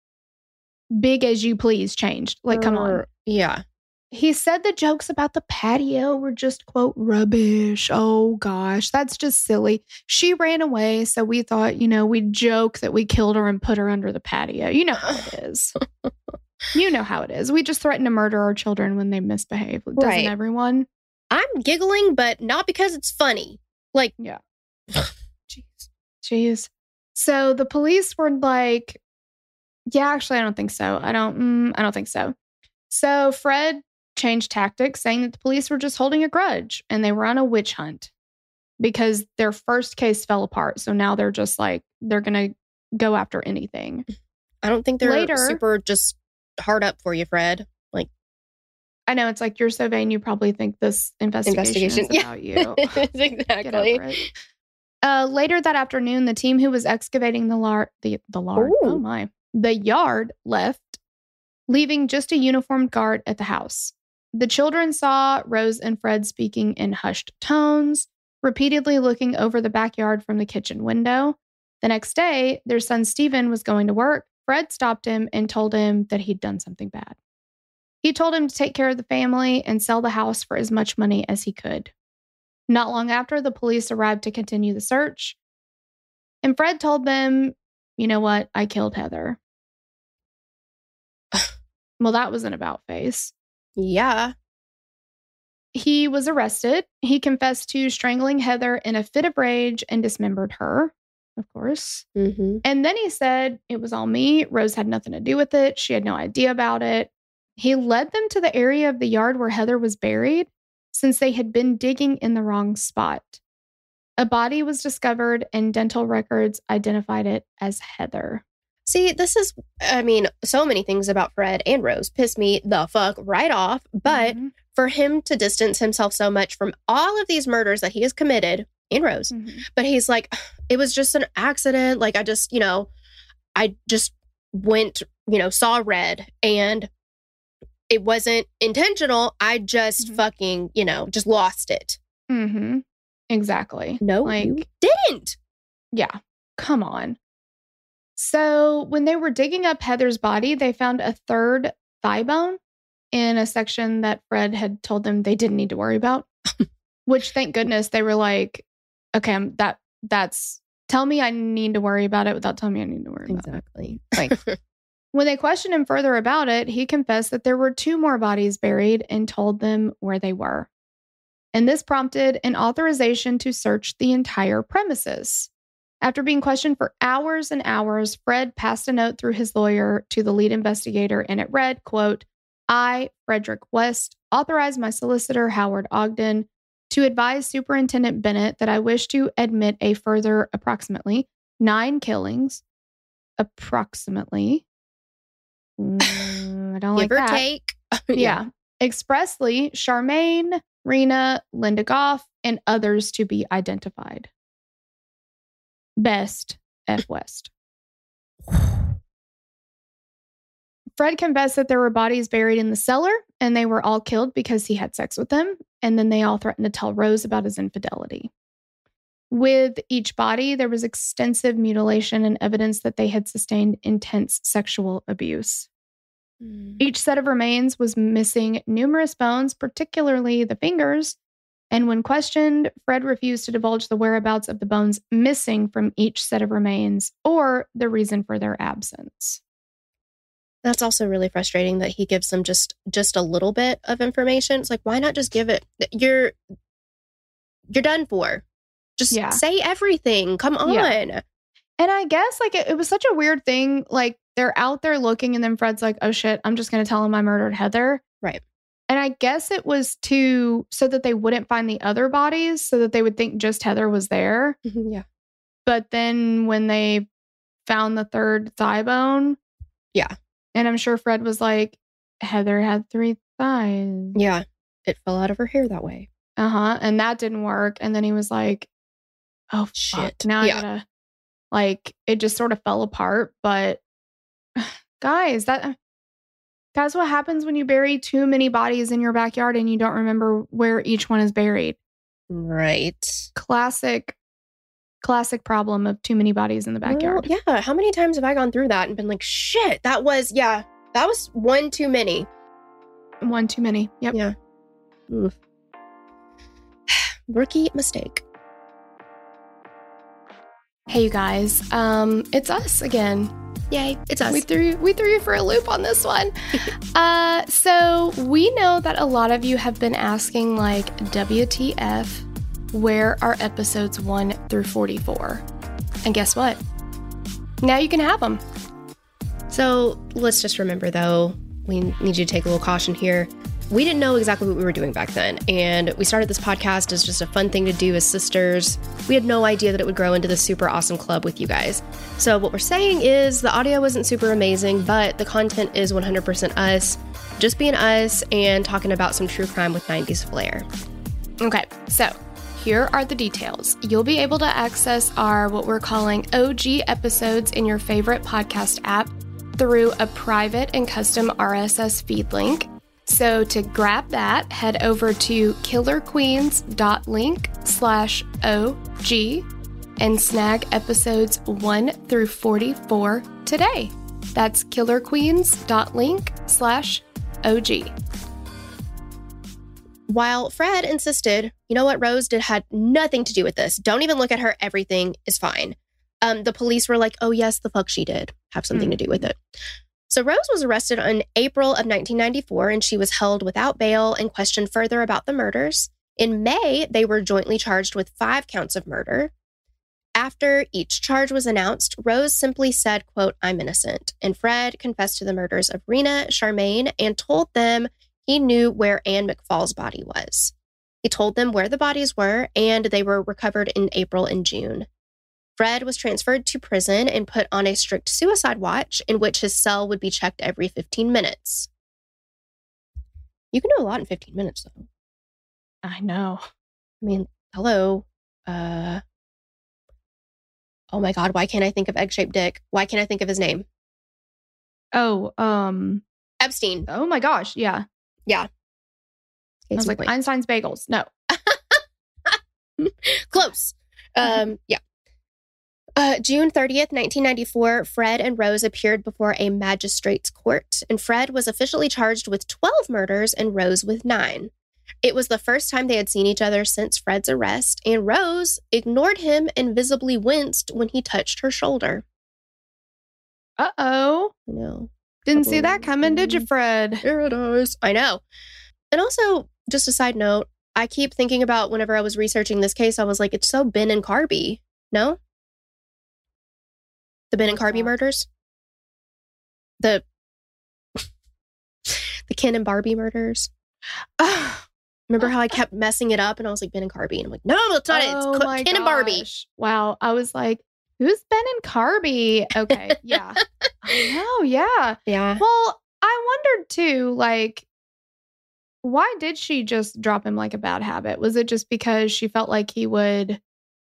big as you please changed. Like, come on. Yeah. He said the jokes about the patio were just, quote, rubbish. Oh, gosh, that's just silly. She ran away, so we thought, you know, we'd joke that we killed her and put her under the patio. You know how it is. You know how it is. We just threaten to murder our children when they misbehave. Doesn't right. everyone? I'm giggling, but not because it's funny. Like, yeah. Jeez. Jeez. So the police were like, yeah, actually, I don't think so. I don't, mm, I don't think so. So Fred changed tactics, saying that the police were just holding a grudge and they were on a witch hunt because their first case fell apart. So now they're just like, they're going to go after anything. I don't think they're Later, super just hard up for you, Fred. Like, I know it's like, you're so vain. You probably think this investigation, investigation. is about yeah. you. Exactly. Uh, later that afternoon, the team who was excavating the lar- the, the lard, Ooh. oh my, the yard left, leaving just a uniformed guard at the house. The children saw Rose and Fred speaking in hushed tones, repeatedly looking over the backyard from the kitchen window. The next day, their son Stephen was going to work. Fred stopped him and told him that he'd done something bad. He told him to take care of the family and sell the house for as much money as he could. Not long after, the police arrived to continue the search. And Fred told them, you know what? I killed Heather. Well, that was an about face. Yeah. He was arrested. He confessed to strangling Heather in a fit of rage and dismembered her, of course. Mm-hmm. And then he said, it was all me. Rose had nothing to do with it. She had no idea about it. He led them to the area of the yard where Heather was buried, since they had been digging in the wrong spot. A body was discovered and dental records identified it as Heather. See, this is, I mean, so many things about Fred and Rose piss me the fuck right off. But mm-hmm. for him to distance himself so much from all of these murders that he has committed, and Rose, mm-hmm. but he's like, it was just an accident. Like, I just, you know, I just went, you know, saw red and it wasn't intentional. I just mm-hmm. fucking, you know, just lost it. Mm-hmm. Exactly. No, like, you didn't. Yeah. Come on. So when they were digging up Heather's body, they found a third thigh bone in a section that Fred had told them they didn't need to worry about, which thank goodness they were like, okay, I'm, that that's, tell me I need to worry about it without telling me I need to worry exactly. about it. Exactly. Like, when they questioned him further about it, he confessed that there were two more bodies buried and told them where they were. And this prompted an authorization to search the entire premises. After being questioned for hours and hours, Fred passed a note through his lawyer to the lead investigator, and it read, quote, I, Frederick West, authorize my solicitor, Howard Ogden, to advise Superintendent Bennett that I wish to admit a further approximately nine killings, approximately, mm, I don't like Give or that. take. yeah. yeah. Expressly, Charmaine, Rena, Linda Goff, and others to be identified. Best F West. Fred confessed that there were bodies buried in the cellar and they were all killed because he had sex with them. And then they all threatened to tell Rose about his infidelity. With each body, there was extensive mutilation and evidence that they had sustained intense sexual abuse. Mm. Each set of remains was missing numerous bones, particularly the fingers. And when questioned, Fred refused to divulge the whereabouts of the bones missing from each set of remains or the reason for their absence. That's also really frustrating that he gives them just just a little bit of information. It's like, why not just give it? You're you're done for. Just yeah. say everything. Come on. Yeah. And I guess like it, it was such a weird thing. Like they're out there looking and then Fred's like, oh shit, I'm just going to tell him I murdered Heather. Right. And I guess it was to so that they wouldn't find the other bodies so that they would think just Heather was there. Mm-hmm, yeah. But then when they found the third thigh bone. Yeah. And I'm sure Fred was like, Heather had three thighs. Yeah. It fell out of her hair that way. Uh-huh. And that didn't work. And then he was like, oh, shit. Fuck. Now yeah. I gotta, like, it just sort of fell apart. But guys, that that's what happens when you bury too many bodies in your backyard and you don't remember where each one is buried. Right. Classic, classic problem of too many bodies in the backyard. Well, yeah. How many times have I gone through that and been like, shit, that was, yeah, that was one too many. One too many. Yep. Yeah. Oof. Rookie mistake. Hey, you guys. Um, it's us again. Yay, it's us. We threw we threw you for a loop on this one. uh, so we know that a lot of you have been asking, like, W T F, where are episodes one through forty-four? And guess what? Now you can have them. So let's just remember, though, we need you to take a little caution here. We didn't know exactly what we were doing back then, and we started this podcast as just a fun thing to do as sisters. We had no idea that it would grow into this super awesome club with you guys. So what we're saying is the audio wasn't super amazing, but the content is one hundred percent us, just being us and talking about some true crime with nineties flair. Okay, so here are the details. You'll be able to access our what we're calling O G episodes in your favorite podcast app through a private and custom R S S feed link. So to grab that, head over to killerqueens.link slash OG and snag episodes one through forty-four today. That's killerqueens.link slash OG. While Fred insisted, you know what, Rose did had nothing to do with this. Don't even look at her. Everything is fine. Um, the police were like, oh yes, the fuck she did have something mm-hmm. to do with it. So Rose was arrested in April of nineteen ninety-four, and she was held without bail and questioned further about the murders. In May, they were jointly charged with five counts of murder. After each charge was announced, Rose simply said, quote, I'm innocent. And Fred confessed to the murders of Rena, Charmaine, and told them he knew where Ann McFall's body was. He told them where the bodies were, and they were recovered in April and June. Fred was transferred to prison and put on a strict suicide watch in which his cell would be checked every fifteen minutes. You can do a lot in fifteen minutes, though. I know. I mean, hello. Uh, oh my God, why can't I think of Egg-Shaped Dick? Why can't I think of his name? Oh, um... Epstein. Oh my gosh, yeah. Yeah. I was like, point. Einstein's bagels. No. Close. Um, yeah. Uh, June thirtieth, nineteen ninety-four, Fred and Rose appeared before a magistrate's court, and Fred was officially charged with twelve murders and Rose with nine. It was the first time they had seen each other since Fred's arrest, and Rose ignored him and visibly winced when he touched her shoulder. Uh-oh. I know. Didn't see that coming, did you, Fred? Here it is. I know. And also, just a side note, I keep thinking about whenever I was researching this case, I was like, it's so Ben and Carby. No? The Ben and Carby murders? The the Ken and Barbie murders? Remember how I kept messing it up and I was like, Ben and Carby. And I'm like, no, that's not oh it. It's Ken gosh. and Barbie. Wow. I was like, who's Ben and Carby? Okay. Yeah. I know. Yeah. Yeah. Well, I wondered too, like, why did she just drop him like a bad habit? Was it just because she felt like he would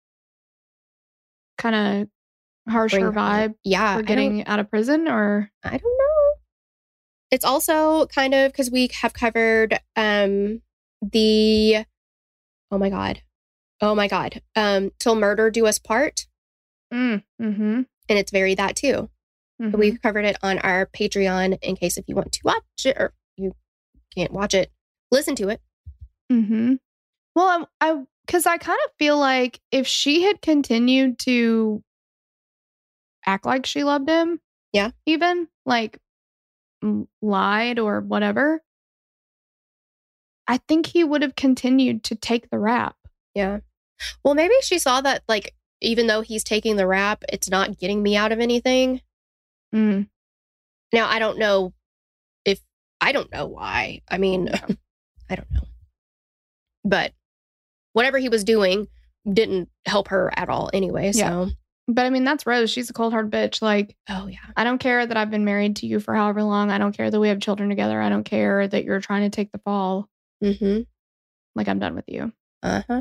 kind of harsh Bring her vibe her- yeah, for I getting out of prison, or I don't know. It's also kind of because we have covered um the oh my god. Oh my god. Um Till Murder Do Us Part. mm, mm-hmm, And it's very that too. mm-hmm. We've covered it on our Patreon in case if you want to watch it or you can't watch it, listen to it. Mm-hmm. Well, I, I, because I kind of feel like if she had continued to act like she loved him, Yeah. even like m- lied or whatever, I think he would have continued to take the rap. Yeah. Well, maybe she saw that, like, even though he's taking the rap, it's not getting me out of anything. Mm. Now, I don't know if, I don't know why. I mean, No. I don't know. But whatever he was doing didn't help her at all anyway. So, Yeah. But I mean, that's Rose. She's a cold hard bitch. Like, oh, yeah. I don't care that I've been married to you for however long. I don't care that we have children together. I don't care that you're trying to take the fall. Mm-hmm. Like, I'm done with you. Uh-huh.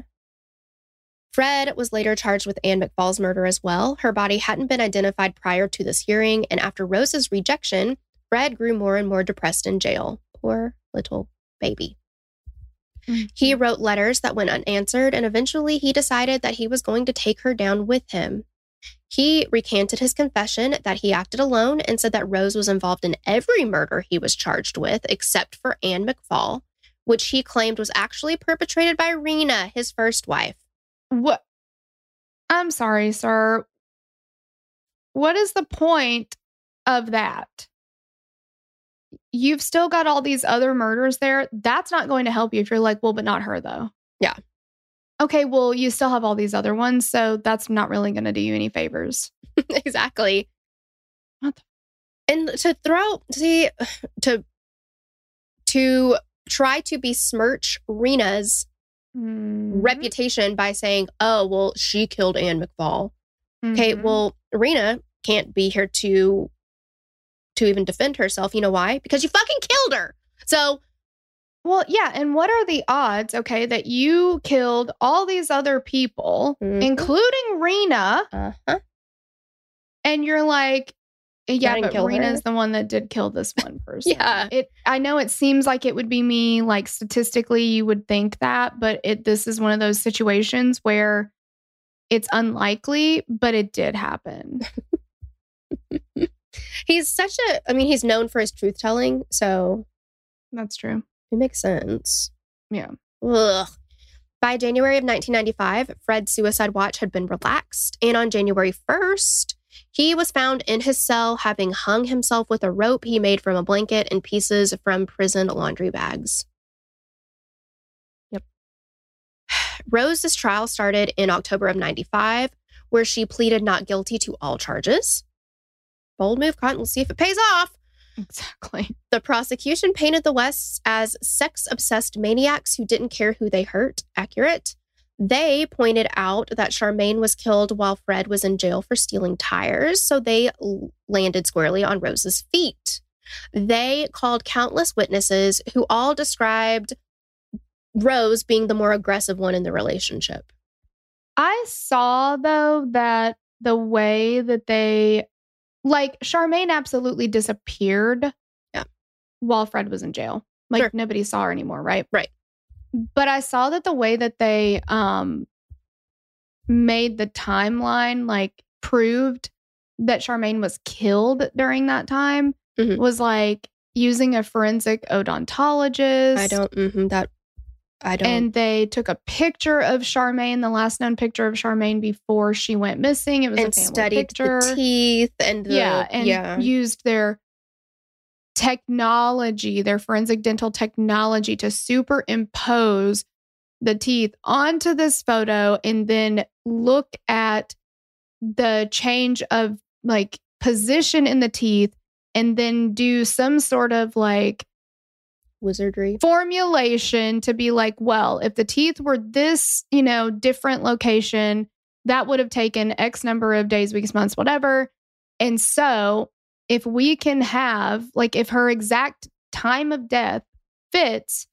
Fred was later charged with Anne McFall's murder as well. Her body hadn't been identified prior to this hearing, and after Rose's rejection, Fred grew more and more depressed in jail. Poor little baby. Mm-hmm. He wrote letters that went unanswered, and eventually he decided that he was going to take her down with him. He recanted his confession that he acted alone and said that Rose was involved in every murder he was charged with, except for Anne McFall, which he claimed was actually perpetrated by Rena, his first wife. What? I'm sorry, sir. What is the point of that? You've still got all these other murders there. That's not going to help you if you're like, well, but not her, though. Yeah. Okay, well, you still have all these other ones, so that's not really going to do you any favors. Exactly. What the- And to throw, see, to, to try to besmirch Rena's Mm-hmm. reputation by saying, oh, well, she killed Anne McFall. Okay, Mhm. well, Rena can't be here to to even defend herself. You know why? Because you fucking killed her. So, Well, yeah, and what are the odds, okay, that you killed all these other people, Mhm. including Rena, uh-huh. and you're like, yeah, didn't but kill her. Rena's the one that did kill this one person. Yeah. It I know it seems like it would be me, like statistically you would think that, but it this is one of those situations where it's unlikely, but it did happen. He's such a, I mean, he's known for his truth telling, so That's true. it makes sense. Yeah. Ugh. By January of nineteen ninety-five, Fred's suicide watch had been relaxed, and on January first, he was found in his cell having hung himself with a rope he made from a blanket and pieces from prison laundry bags. Yep. Rose's trial started in October of ninety-five, where she pleaded not guilty to all charges. Bold move, Cotton. We'll see if it pays off. Exactly. The prosecution painted the Wests as sex-obsessed maniacs who didn't care who they hurt. Accurate. They pointed out that Charmaine was killed while Fred was in jail for stealing tires, so they l- landed squarely on Rose's feet. They called countless witnesses who all described Rose being the more aggressive one in the relationship. I saw, though, that the way that they, like, Charmaine absolutely disappeared Yeah. while Fred was in jail. Like, Sure. nobody saw her anymore, right? Right. But I saw that the way that they um made the timeline, like, proved that Charmaine was killed during that time Mhm. was, like, using a forensic odontologist. I don't, mm-hmm, that, I don't. And they took a picture of Charmaine, the last known picture of Charmaine before she went missing. It was and a family studied picture. the teeth and the, yeah, and yeah. used their technology, their forensic dental technology to superimpose the teeth onto this photo and then look at the change of like position in the teeth and then do some sort of like Wizardry. formulation to be like, well, if the teeth were this, you know, different location, that would have taken X number of days, weeks, months, whatever. And so if we can have, like, if her exact time of death fits,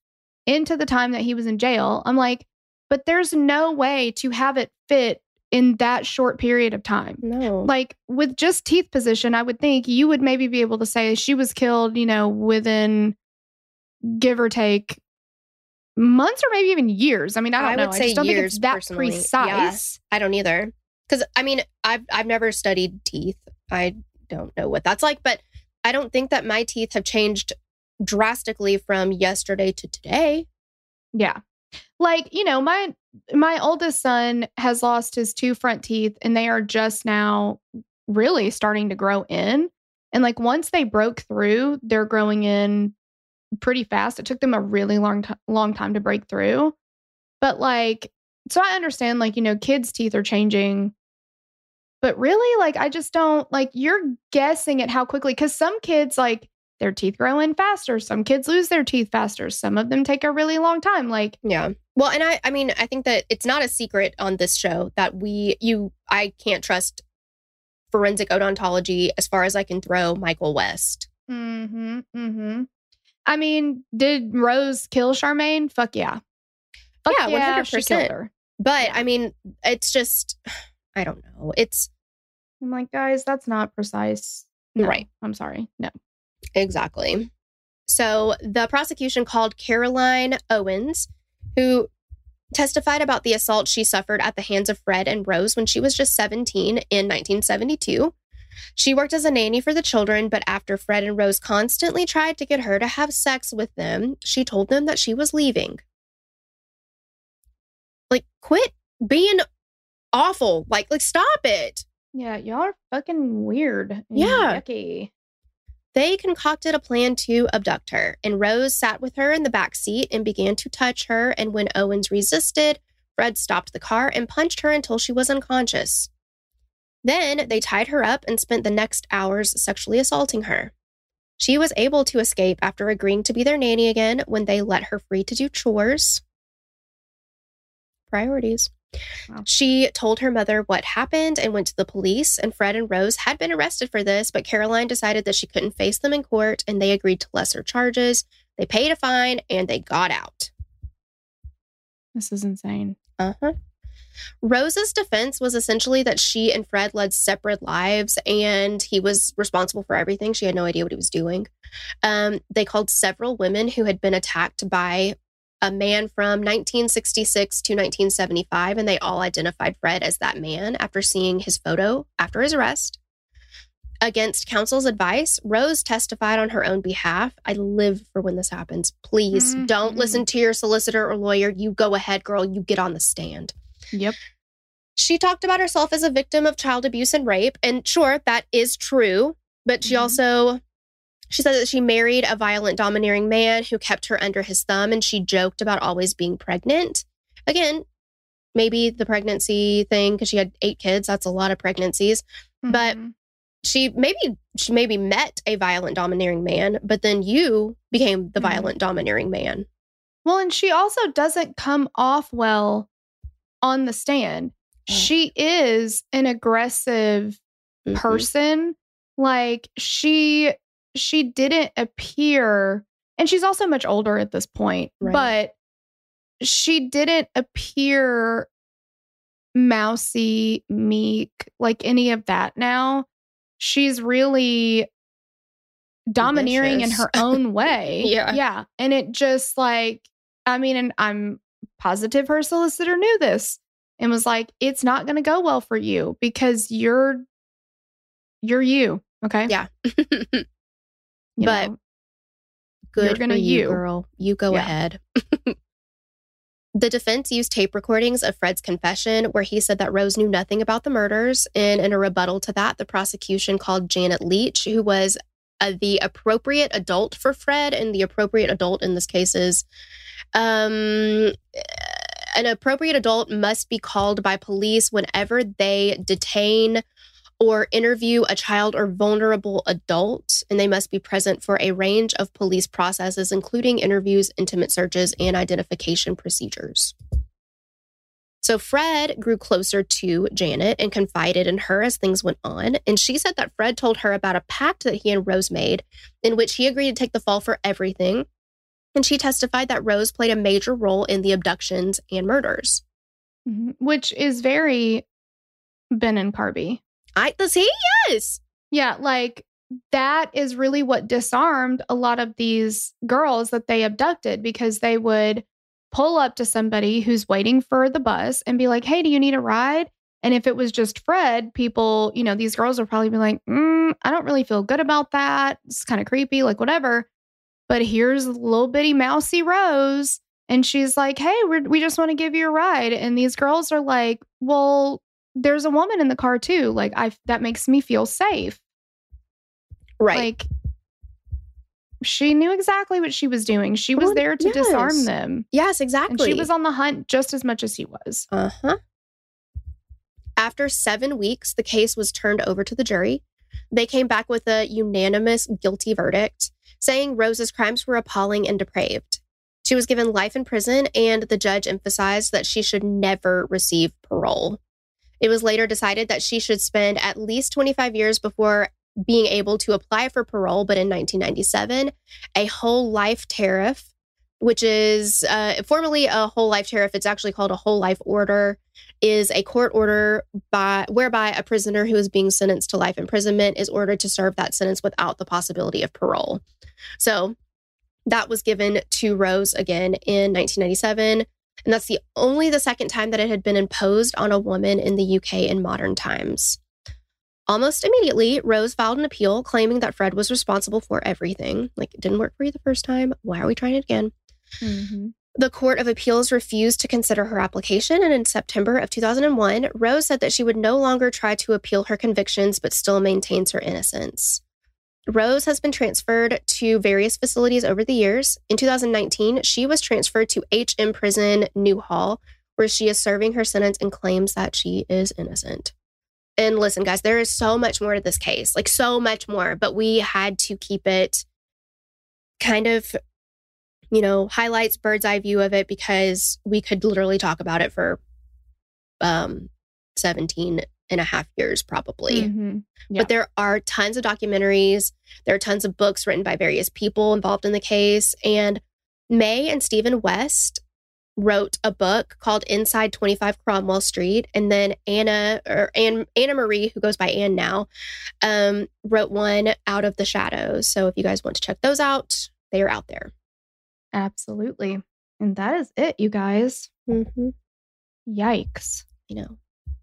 into the time that he was in jail. I'm like, but there's no way to have it fit in that short period of time. No. Like with just teeth position, I would think you would maybe be able to say she was killed, you know, within give or take months or maybe even years. I mean, I don't I know. would say I just don't years, think it's that personally. precise. Yeah, I don't either. Because, I mean, I've, I've never studied teeth. I don't know what that's like, but I don't think that my teeth have changed drastically from yesterday to today. Yeah. Like, you know, my my oldest son has lost his two front teeth and they are just now really starting to grow in. And like once they broke through, they're growing in pretty fast. It took them a really long t- long time to break through. But like, so I understand like, you know, kids' teeth are changing. But really, like, I just don't, like, you're guessing at how quickly, because some kids, like, their teeth grow in faster. Some kids lose their teeth faster. Some of them take a really long time. Like, yeah. Well, and I, I mean, I think that it's not a secret on this show that we, you, I can't trust forensic odontology as far as I can throw Michael West. mm-hmm, mm-hmm. I mean, did Rose kill Charmaine? Fuck yeah. Fuck yeah, yeah, one hundred she percent. killed her. But, Yeah. I mean, it's just, I don't know. It's, I'm like, guys, that's not precise. No, right. I'm sorry. No. Exactly. So the prosecution called Caroline Owens, who testified about the assault she suffered at the hands of Fred and Rose when she was just seventeen in nineteen seventy-two. She worked as a nanny for the children, but after Fred and Rose constantly tried to get her to have sex with them, she told them that she was leaving. Like, quit being awful. Like, like stop it. Yeah, y'all are fucking weird. and Yeah. Yucky. They concocted a plan to abduct her, and Rose sat with her in the back seat and began to touch her. And when Owens resisted, Fred stopped the car and punched her until she was unconscious. Then they tied her up and spent the next hours sexually assaulting her. She was able to escape after agreeing to be their nanny again when they let her free to do chores. Priorities. Wow. She told her mother what happened and went to the police, and Fred and Rose had been arrested for this, but Caroline decided that she couldn't face them in court, and they agreed to lesser charges. They paid a fine, and they got out. This is insane. Uh-huh. Rose's defense was essentially that she and Fred led separate lives, and he was responsible for everything. She had no idea what he was doing. Um, they called several women who had been attacked by a man from nineteen sixty-six to nineteen seventy-five, and they all identified Fred as that man after seeing his photo after his arrest. Against counsel's advice, Rose testified on her own behalf. I live for when this happens. Please Mm-hmm. don't listen to your solicitor or lawyer. You go ahead, girl. You get on the stand. Yep. She talked about herself as a victim of child abuse and rape. And sure, that is true. But she Mhm. also, she said that she married a violent, domineering man who kept her under his thumb. And she joked about always being pregnant. Again, maybe the pregnancy thing, because she had eight kids. That's a lot of pregnancies. But Mhm. she maybe, she maybe met a violent, domineering man, but then you became the Mhm. violent, domineering man. Well, and she also doesn't come off well on the stand. Mm. She is an aggressive Mhm. person. Like she she didn't appear, and she's also much older at this point, Right. but she didn't appear mousy, meek, like any of that now. She's really domineering in Vicious. her own way. Yeah. Yeah. And it just like, I mean, and I'm positive her solicitor knew this and was like, it's not going to go well for you because you're, you're you. Okay. Yeah. You But know, Good You're gonna for you, you. girl. You go Yeah. ahead. The defense used tape recordings of Fred's confession where he said that Rose knew nothing about the murders. And in a rebuttal to that, the prosecution called Janet Leach, who was uh, the appropriate adult for Fred. And the appropriate adult in this case is um, an appropriate adult must be called by police whenever they detain or interview a child or vulnerable adult, and they must be present for a range of police processes, including interviews, intimate searches, and identification procedures. So Fred grew closer to Janet and confided in her as things went on, and she said that Fred told her about a pact that he and Rose made in which he agreed to take the fall for everything, And she testified that Rose played a major role in the abductions and murders. Mm-hmm. Which is very Ben and Carby. I see, yes. Yeah, like that is really what disarmed a lot of these girls that they abducted, because they would pull up to somebody who's waiting for the bus and be like, hey, do you need a ride? And if it was just Fred, people, you know, these girls would probably be like, mm, I don't really feel good about that. It's kind of creepy, like whatever. But here's little bitty mousy Rose. And she's like, hey, we're, we just want to give you a ride. And these girls are like, well, there's a woman in the car too. Like, I that makes me feel safe. Right. Like, she knew exactly what she was doing. She was well, there to yes. disarm them. Yes, exactly. And she was on the hunt just as much as he was. Uh-huh. After seven weeks, the case was turned over to the jury. They came back with a unanimous guilty verdict, saying Rose's crimes were appalling and depraved. She was given life in prison, and the judge emphasized that she should never receive parole. It was later decided that she should spend at least twenty-five years before being able to apply for parole, but in nineteen ninety-seven, a whole life tariff, which is uh, formally a whole life tariff, it's actually called a whole life order, is a court order by whereby a prisoner who is being sentenced to life imprisonment is ordered to serve that sentence without the possibility of parole. So that was given to Rose again in nineteen ninety-seven. And that's the only the second time that it had been imposed on a woman in the U K in modern times. Almost immediately, Rose filed an appeal claiming that Fred was responsible for everything. Like, it didn't work for you the first time. Why are we trying it again? Mm-hmm. The Court of Appeals refused to consider her application, and in September of two thousand one, Rose said that she would no longer try to appeal her convictions, but still maintains her innocence. Rose has been transferred to various facilities over the years. In two thousand nineteen, she was transferred to H M Prison Newhall, where she is serving her sentence and claims that she is innocent. And listen, guys, there is so much more to this case, like so much more, but we had to keep it kind of, you know, highlights, bird's eye view of it, because we could literally talk about it for um, seventeen and a half years probably. Mm-hmm. Yeah. But there are tons of documentaries. There are tons of books written by various people involved in the case. And May and Stephen West wrote a book called Inside twenty-five Cromwell Street. And then Anna, or Anne, Anna Marie, who goes by Anne now, um, wrote one, Out of the Shadows. So if you guys want to check those out, they are out there. Absolutely. And that is it, you guys. Mm-hmm. Yikes. You know.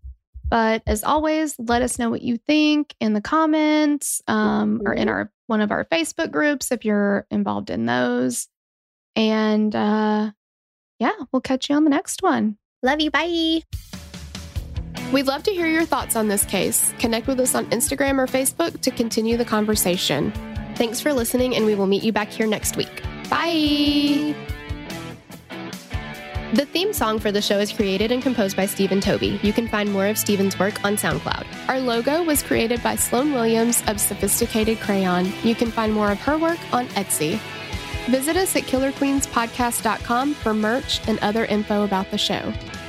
But as always, let us know what you think in the comments um, mm-hmm. or in our one of our Facebook groups if you're involved in those. And uh, yeah, we'll catch you on the next one. Love you. Bye. We'd love to hear your thoughts on this case. Connect with us on Instagram or Facebook to continue the conversation. Thanks for listening, and we will meet you back here next week. Bye! The theme song for the show is created and composed by Stephen Toby. You can find more of Stephen's work on SoundCloud. Our logo was created by Sloan Williams of Sophisticated Crayon. You can find more of her work on Etsy. Visit us at killer queens podcast dot com for merch and other info about the show.